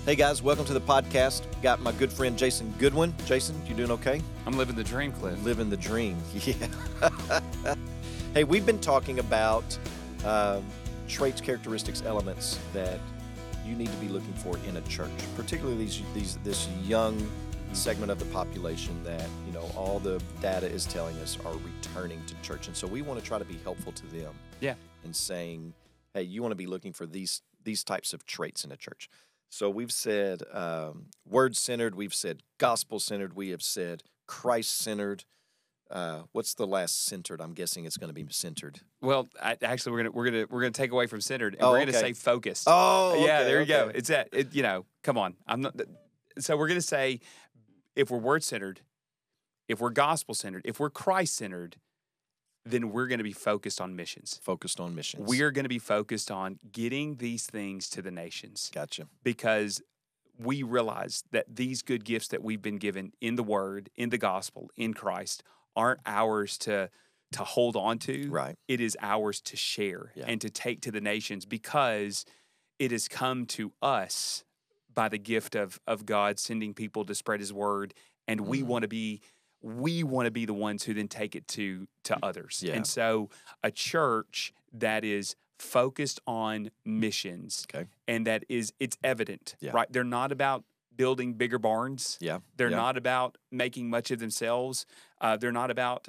Hey guys, welcome to the podcast. Got my good friend Jason Goodwin. Jason, you doing okay? I'm living the dream, Cliff. Living the dream, yeah. Hey, we've been talking about traits, characteristics, elements that you need to be looking for in a church, particularly this young segment of the population that, you know, all the data is telling us are returning to church. And so we want to try to be helpful to them. Yeah. And saying, hey, you want to be looking for these types of traits in a church. So we've said word-centered, we've said gospel-centered, we have said Christ-centered. What's the last centered? I'm guessing it's going to be centered. Well, actually, we're gonna take away from centered, and we're gonna say focused. Oh, okay, yeah, there you okay. go. It's that. Come on. I'm not. So we're gonna say, if we're word-centered, if we're gospel-centered, if we're Christ-centered, then we're going to be focused on missions. Focused on missions. We are going to be focused on getting these things to the nations. Gotcha. Because we realize that these good gifts that we've been given in the Word, in the gospel, in Christ, aren't ours to hold on to. Right. It is ours to share and to take to the nations, because it has come to us by the gift of God sending people to spread His Word, and we want to be the ones who then take it to others. Yeah. And so a church that is focused on missions, and that it's evident, right? They're not about building bigger barns. Yeah. They're not about making much of themselves. They're not about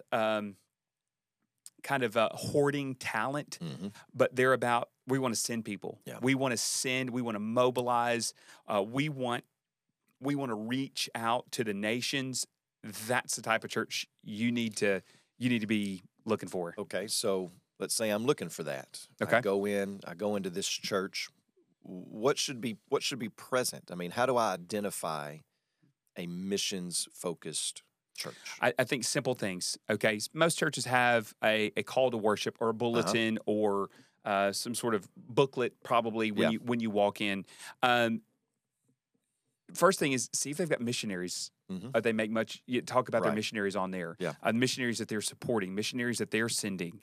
hoarding talent, but they're about, we want to send people. Yeah. We want to send, we want to mobilize, we want to reach out to the nations. That's the type of church you need to be looking for. Okay, so let's say I'm looking for that. Okay. I go into this church. What should be present? I mean, how do I identify a missions-focused church? I think simple things. Okay, most churches have a call to worship or a bulletin or some sort of booklet probably when you walk in. First thing is, see if they've got missionaries. They make talk about their missionaries on there. Yeah. Missionaries that they're supporting, missionaries that they're sending.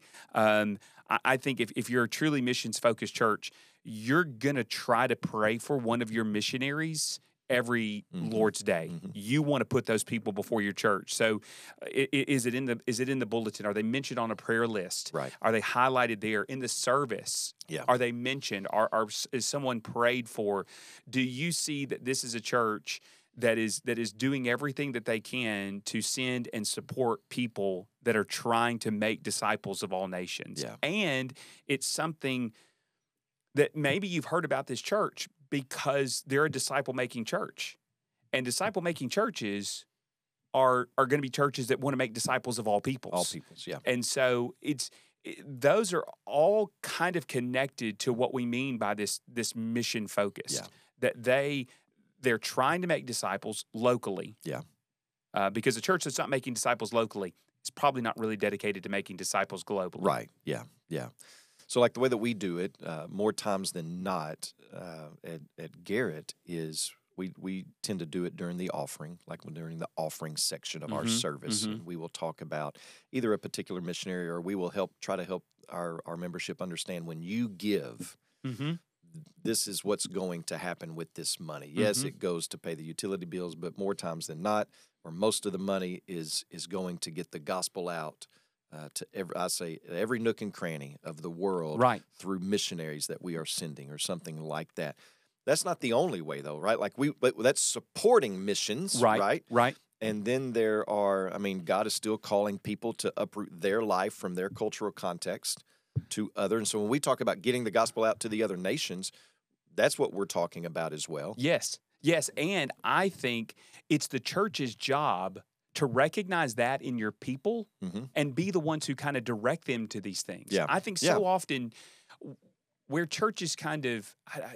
I think if you're a truly missions-focused church, you're going to try to pray for one of your missionaries every Lord's Day. You want to put those people before your church. So is it in the bulletin? Are they mentioned on a prayer list? Right. Are they highlighted there in the service? Yeah. Are they mentioned? Is someone prayed for? Do you see that this is a church that is doing everything that they can to send and support people that are trying to make disciples of all nations? Yeah. And it's something that maybe you've heard about this church because they're a disciple-making church. And disciple-making churches are going to be churches that want to make disciples of all peoples. All peoples, yeah. And so those are all kind of connected to what we mean by this mission focus. Yeah. That they're trying to make disciples locally. Yeah. Because a church that's not making disciples locally is probably not really dedicated to making disciples globally. Right. Yeah. Yeah. So like the way that we do it, more times than not, at Garrett is we tend to do it during the offering, like during the offering section of our service. And we will talk about either a particular missionary, or we will try to help our membership understand, when you give, this is what's going to happen with this money. Yes, it goes to pay the utility bills, but more times than not, or most of the money is going to get the gospel out to every nook and cranny of the world, right, through missionaries that we are sending or something like that. That's not the only way, though, right? But that's supporting missions, right? Right. And then God is still calling people to uproot their life from their cultural context to others. And so when we talk about getting the gospel out to the other nations, that's what we're talking about as well. Yes. And I think it's the church's job to recognize that in your people and be the ones who kind of direct them to these things. Yeah. I think so often where churches kind of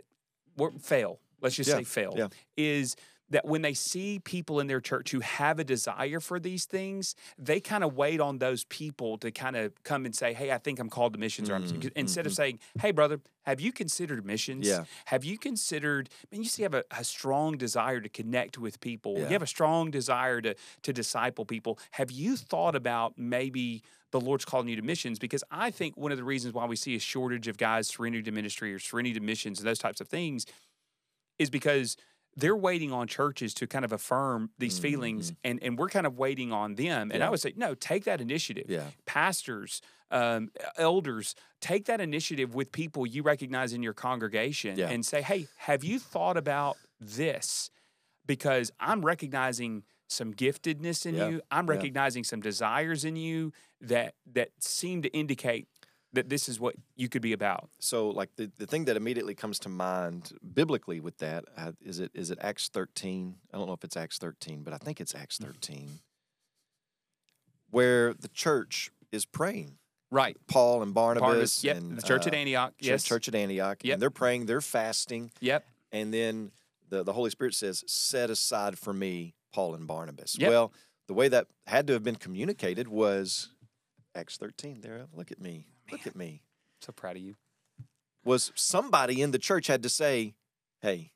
fail, let's just say fail, is that when they see people in their church who have a desire for these things, they kind of wait on those people to kind of come and say, hey, I think I'm called to missions. Instead of saying, hey, brother, have you considered missions? Yeah. Have you considered, you see, you have a strong desire to connect with people. Yeah. You have a strong desire to disciple people. Have you thought about maybe the Lord's calling you to missions? Because I think one of the reasons why we see a shortage of guys surrendering to ministry or surrendering to missions and those types of things is because they're waiting on churches to kind of affirm these feelings, and we're kind of waiting on them. And I would say, no, take that initiative. Yeah. Pastors, elders, take that initiative with people you recognize in your congregation and say, hey, have you thought about this? Because I'm recognizing some giftedness in you. I'm recognizing some desires in you that seem to indicate that this is what you could be about. So, like the thing that immediately comes to mind biblically with that is it Acts 13? I don't know if it's Acts 13, but I think it's Acts 13, where the church is praying. Right. Paul and Barnabas. Yep. And the church at Antioch. Yes. Church at Antioch. Yep. And they're praying, they're fasting. Yep. And then the Holy Spirit says, set aside for me Paul and Barnabas. Yep. Well, the way that had to have been communicated was Acts 13. There, look at me. Look at me. So proud of you. Was somebody in the church had to say, hey,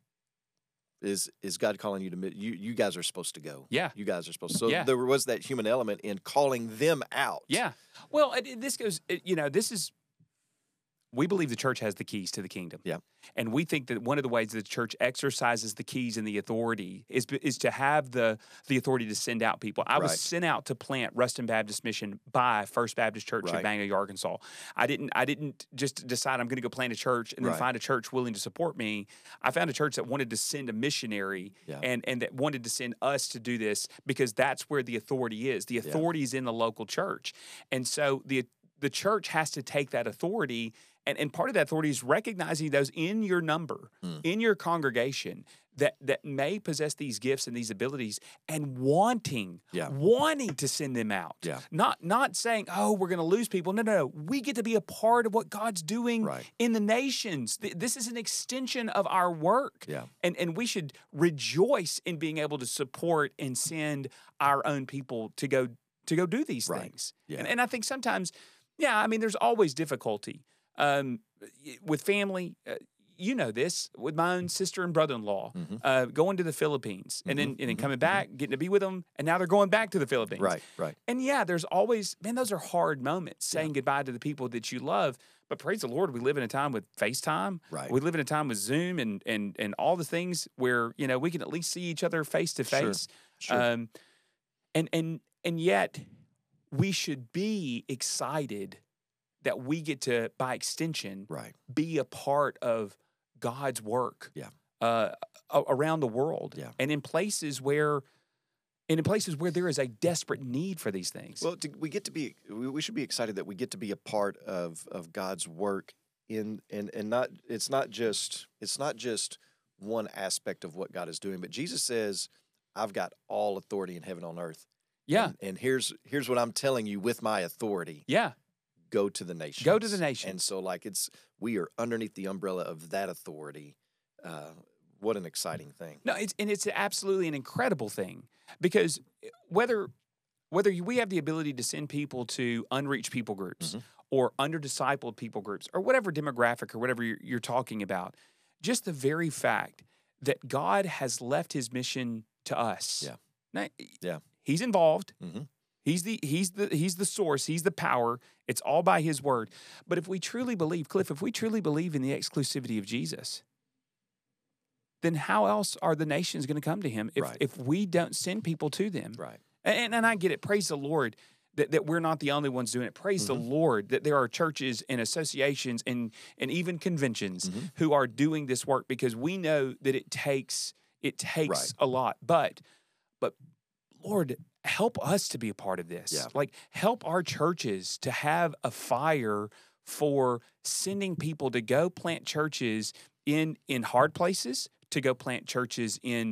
is God calling you to, you guys are supposed to go. Yeah. You guys are supposed to. So there was that human element in calling them out. Yeah. Well, this goes, this is, we believe the church has the keys to the kingdom. Yeah. And we think that one of the ways the church exercises the keys and the authority is to have the authority to send out people. I was sent out to plant Ruston Baptist Mission by First Baptist Church in Bangor, Arkansas. I didn't just decide I'm going to go plant a church and then find a church willing to support me. I found a church that wanted to send a missionary and that wanted to send us to do this because that's where the authority is. The authority is in the local church. And so the church has to take that authority. And part of that authority is recognizing those in your number, in your congregation, that may possess these gifts and these abilities, and wanting to send them out. Yeah. Not saying, oh, we're going to lose people. No. We get to be a part of what God's doing in the nations. This is an extension of our work. Yeah. And we should rejoice in being able to support and send our own people to go do these things. Yeah. And I think sometimes, there's always difficulty. With family, you know this, with my own sister and brother-in-law, going to the Philippines and then coming back, getting to be with them, and now they're going back to the Philippines. Right. And there's always, those are hard moments, saying goodbye to the people that you love. But praise the Lord, we live in a time with FaceTime. Right. We live in a time with Zoom and all the things where, we can at least see each other face to face. Sure. And yet we should be excited that we get to, by extension, be a part of God's work around the world, and in places where there is a desperate need for these things. Well, we should be excited that we get to be a part of God's work and not it's not just one aspect of what God is doing, but Jesus says, "I've got all authority in heaven and on earth." Yeah, and here's what I'm telling you with my authority. Yeah. Go to the nations. Go to the nations. And so, we are underneath the umbrella of that authority. What an exciting thing. No, it's absolutely an incredible thing, because whether we have the ability to send people to unreached people groups or under-discipled people groups or whatever demographic or whatever you're talking about, just the very fact that God has left his mission to us. Now, he's involved. He's the source. He's the power. It's all by his word. But if we truly believe, Cliff, if we truly believe in the exclusivity of Jesus, then how else are the nations going to come to him if we don't send people to them? Right. And I get it. Praise the Lord that we're not the only ones doing it. Praise the Lord that there are churches and associations and even conventions who are doing this work, because we know that it takes a lot. But Lord, help us to be a part of this. Yeah. Help our churches to have a fire for sending people to go plant churches in hard places, to go plant churches in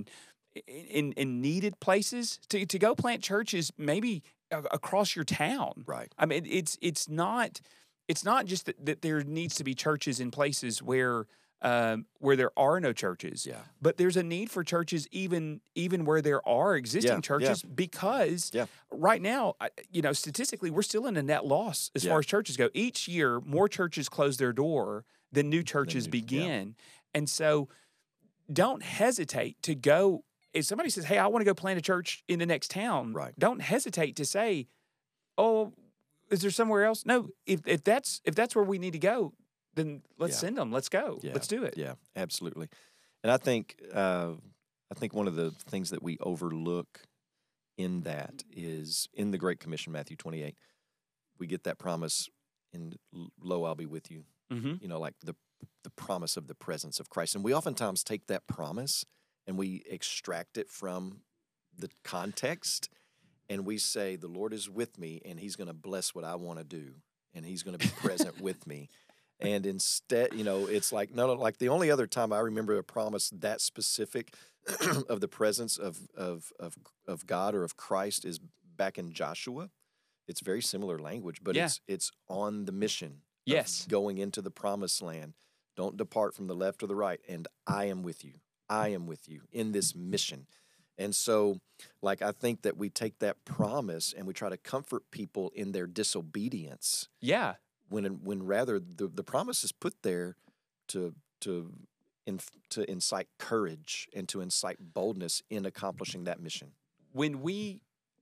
needed places, to go plant churches maybe across your town. Right. I mean, it's not just that there needs to be churches in places where there are no churches, but there's a need for churches even where there are existing churches, because right now, statistically, we're still in a net loss as far as churches go. Each year, more churches close their door than new churches begin. And so don't hesitate to go. If somebody says, hey, I want to go plant a church in the next town, don't hesitate to say, oh, is there somewhere else? No, if that's where we need to go, then let's send them. Let's go. Yeah. Let's do it. Yeah, absolutely. And I think I think one of the things that we overlook in that is in the Great Commission, Matthew 28, we get that promise in lo, I'll be with you. Mm-hmm. Like the promise of the presence of Christ. And we oftentimes take that promise and we extract it from the context and we say, the Lord is with me and he's going to bless what I want to do and he's going to be present with me. And instead, it's like, no, like the only other time I remember a promise that specific of the presence of God or of Christ is back in Joshua. It's very similar language, but it's on the mission. Yes. Going into the promised land. Don't depart from the left or the right. And I am with you. I am with you in this mission. And so, like, I think that we take that promise and we try to comfort people in their disobedience. Yeah. When rather the promise is put there to incite courage and to incite boldness in accomplishing that mission. When we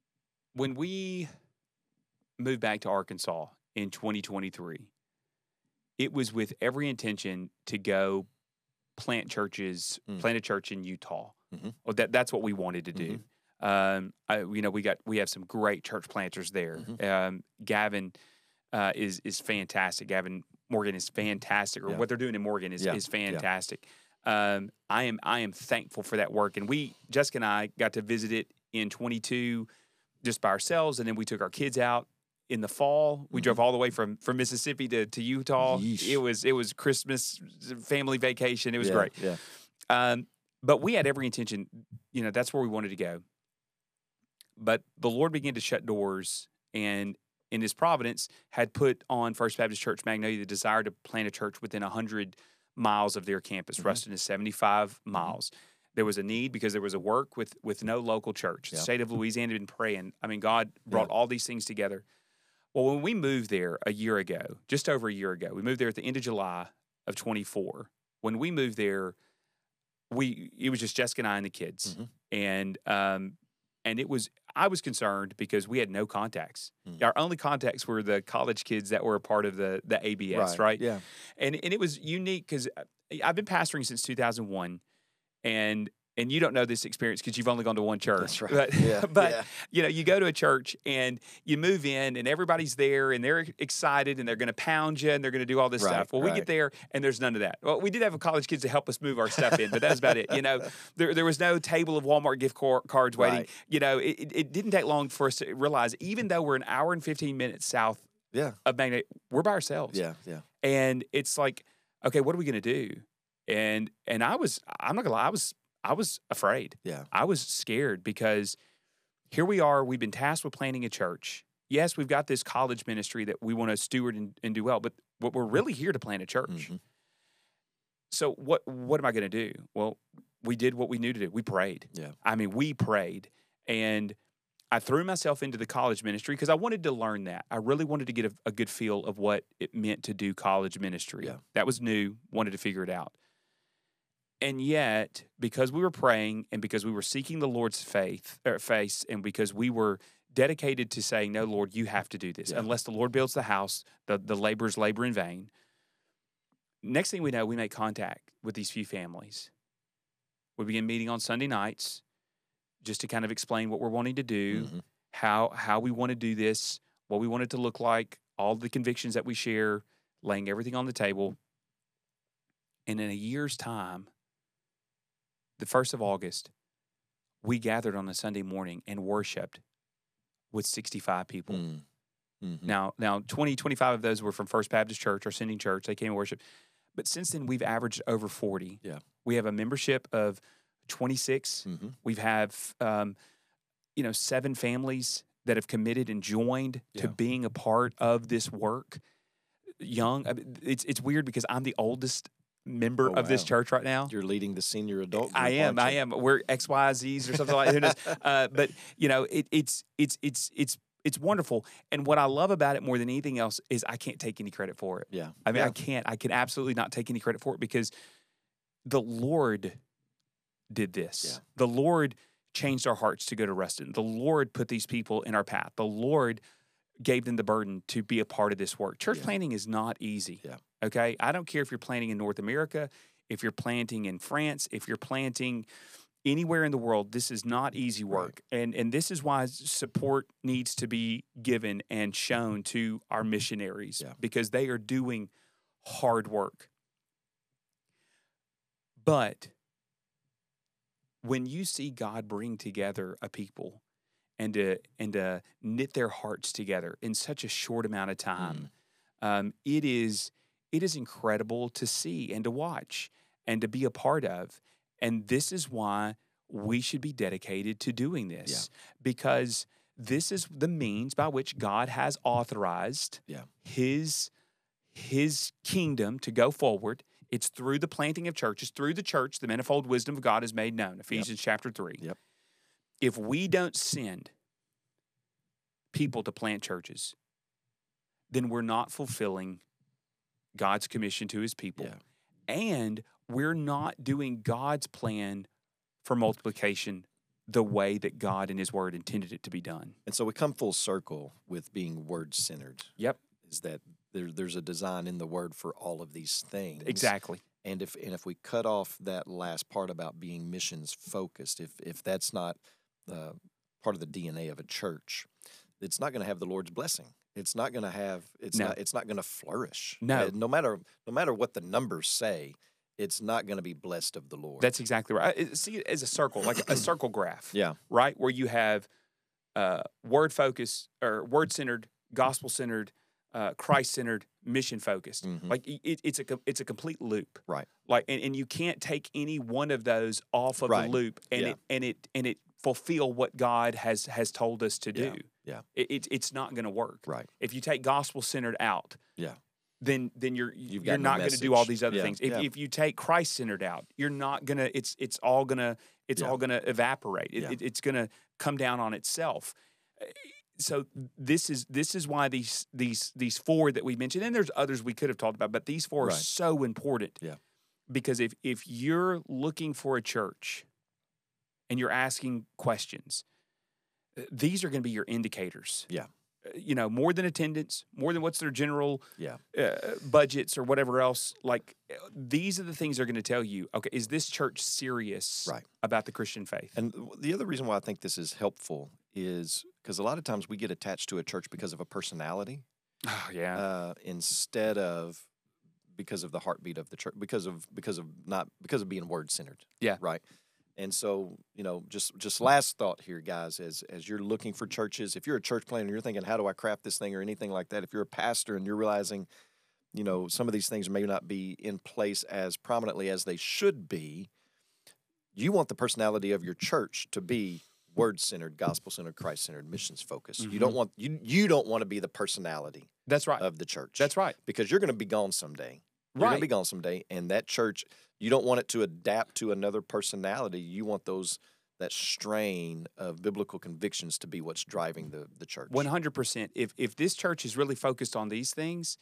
moved back to Arkansas in 2023, it was with every intention to go plant a church in Utah. Mm-hmm. Well, that's what we wanted to do. Mm-hmm. We have some great church planters there. Mm-hmm. Gavin is fantastic. Gavin Morgan is fantastic, or what they're doing in Morgan is fantastic. Yeah. I am thankful for that work, and Jessica and I got to visit it in 22 just by ourselves, and then we took our kids out in the fall. We drove all the way from Mississippi to Utah. Yeesh. It was Christmas family vacation. It was great. Yeah. But we had every intention, that's where we wanted to go. But the Lord began to shut doors, and in his providence had put on First Baptist Church Magnolia the desire to plant a church within 100 miles of their campus. Ruston is 75 miles. There was a need because there was a work with no local church. The state of Louisiana had been praying. I mean, God brought all these things together. Well, when we moved there just over a year ago, we moved there at the end of July of 24. When we moved there, it was just Jessica and I and the kids. Mm-hmm. And I was concerned because we had no contacts. Our only contacts were the college kids that were a part of the ABS, right? Yeah. And it was unique because I've been pastoring since 2001, and you don't know this experience because you've only gone to one church. That's right. But you go to a church and you move in and everybody's there and they're excited and they're going to pound you and they're going to do all this stuff. Well, we get there and there's none of that. Well, we did have college kids to help us move our stuff in, but that's about it. There was no table of Walmart gift cards waiting. Right. It didn't take long for us to realize, even though we're an hour and 15 minutes south of Magnolia, we're by ourselves. Yeah. And it's like, okay, what are we going to do? And I'm not going to lie, I was afraid. Yeah. I was scared because here we are. We've been tasked with planting a church. Yes, we've got this college ministry that we want to steward and do well, but we're really here to plant a church. Mm-hmm. So what am I going to do? Well, we did what we knew to do. We prayed. Yeah. I mean, we prayed. And I threw myself into the college ministry because I wanted to learn that. I really wanted to get a good feel of what it meant to do college ministry. Yeah. That was new. Wanted to figure it out. And yet, because we were praying and because we were seeking the Lord's face, and because we were dedicated to saying, no, Lord, you have to do this. Yeah. Unless the Lord builds the house, the laborers labor in vain. Next thing we know, we make contact with these few families. We begin meeting on Sunday nights just to kind of explain what we're wanting to do, how we want to do this, what we want it to look like, all the convictions that we share, laying everything on the table. And in a year's time, the 1st of August, we gathered on a Sunday morning and worshiped with 65 people. Mm-hmm. Now 25 of those were from First Baptist Church, our sending church. They came and worshiped. But since then, we've averaged over 40. Yeah. We have a membership of 26. Mm-hmm. We have, 7 families that have committed and joined to being a part of this work. Young. It's weird because I'm the oldest member of this church right now. You're leading the senior adult group, I am. We're XYZs or something like that. But it's wonderful. And what I love about it more than anything else is I can't take any credit for it. Yeah. I mean, I can absolutely not take any credit for it because the Lord did this. Yeah. The Lord changed our hearts to go to Ruston. The Lord put these people in our path. The Lord gave them the burden to be a part of this work. Church planting is not easy. Yeah. Okay? I don't care if you're planting in North America, if you're planting in France, if you're planting anywhere in the world, this is not easy work. Right. And this is why support needs to be given and shown to our missionaries because they are doing hard work. But when you see God bring together a people and to knit their hearts together in such a short amount of time, it is incredible to see and to watch and to be a part of. And this is why we should be dedicated to doing this, because this is the means by which God has authorized his kingdom to go forward. It's through the planting of churches, through the church, the manifold wisdom of God is made known, Ephesians chapter 3. Yep. If we don't send people to plant churches, then we're not fulfilling God's commission to his people. And we're not doing God's plan for multiplication the way that God in his word intended it to be done. And so we come full circle with being word-centered. Yep. Is that there's a design in the word for all of these things. Exactly. And if we cut off that last part about being missions focused, if that's not part of the DNA of a church, it's not going to have the Lord's blessing. It's not going to have it's not going to flourish. No. No matter what the numbers say, it's not going to be blessed of the Lord. That's exactly right. See it as a circle, like a circle graph. Yeah. Right? Where you have word focused or word centered, gospel centered, Christ-centered, mission-focused. Mm-hmm. Like it's a complete loop. Right. Like and you can't take any one of those off of the loop and it fulfill what God has told us to do. Yeah. It's not going to work. Right. If you take gospel-centered out, then you're not going to do all these other things. If you take Christ-centered out, you're not going to. It's all going to evaporate. It's going to come down on itself. So this is why these four that we mentioned, and there's others we could have talked about, but these four are so important. Yeah. Because if you're looking for a church and you're asking questions, these are going to be your indicators. Yeah. More than attendance, more than what's their general budgets or whatever else. Like these are the things they're going to tell you. Okay, is this church serious about the Christian faith? And the other reason why I think this is helpful is because a lot of times we get attached to a church because of a personality. Oh yeah. Instead of because of the heartbeat of the church, because of being word centered. Yeah. Right. And so, just last thought here, guys, as you're looking for churches, if you're a church planner and you're thinking, how do I craft this thing or anything like that? If you're a pastor and you're realizing, some of these things may not be in place as prominently as they should be, you want the personality of your church to be word-centered, gospel-centered, Christ-centered, missions-focused. Mm-hmm. You don't want to be the personality That's right. of the church. That's right. Because you're going to be gone someday. You're going to be gone someday, and that church, you don't want it to adapt to another personality. You want that strain of biblical convictions to be what's driving the church. 100%. If this church is really focused on these things,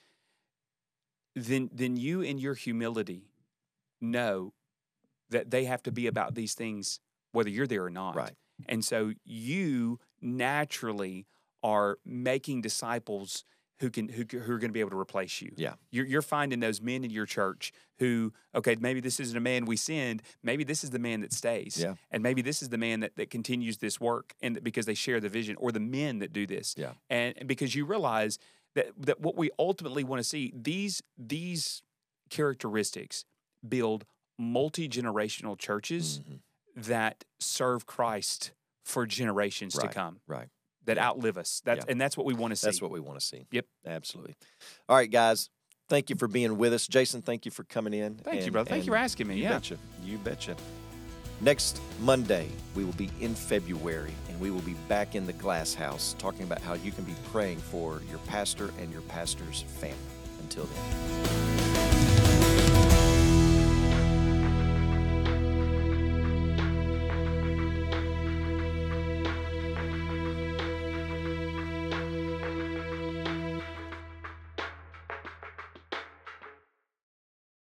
then you in your humility know that they have to be about these things whether you're there or not. Right. And so you naturally are making disciples who are going to be able to replace you. Yeah. You're finding those men in your church who, okay, maybe this isn't a man we send, maybe this is the man that stays. Yeah. And maybe this is the man that continues this work and because they share the vision, or the men that do this. Yeah. And because you realize that what we ultimately want to see, these characteristics build multi-generational churches that serve Christ for generations to come. Right. That outlive us. And that's what we want to see. That's what we want to see. Yep. Absolutely. All right, guys. Thank you for being with us. Jason, thank you for coming in. Thank you, brother. Thank you for asking me. You betcha. Next Monday, we will be in February, and we will be back in the Glass House talking about how you can be praying for your pastor and your pastor's family. Until then.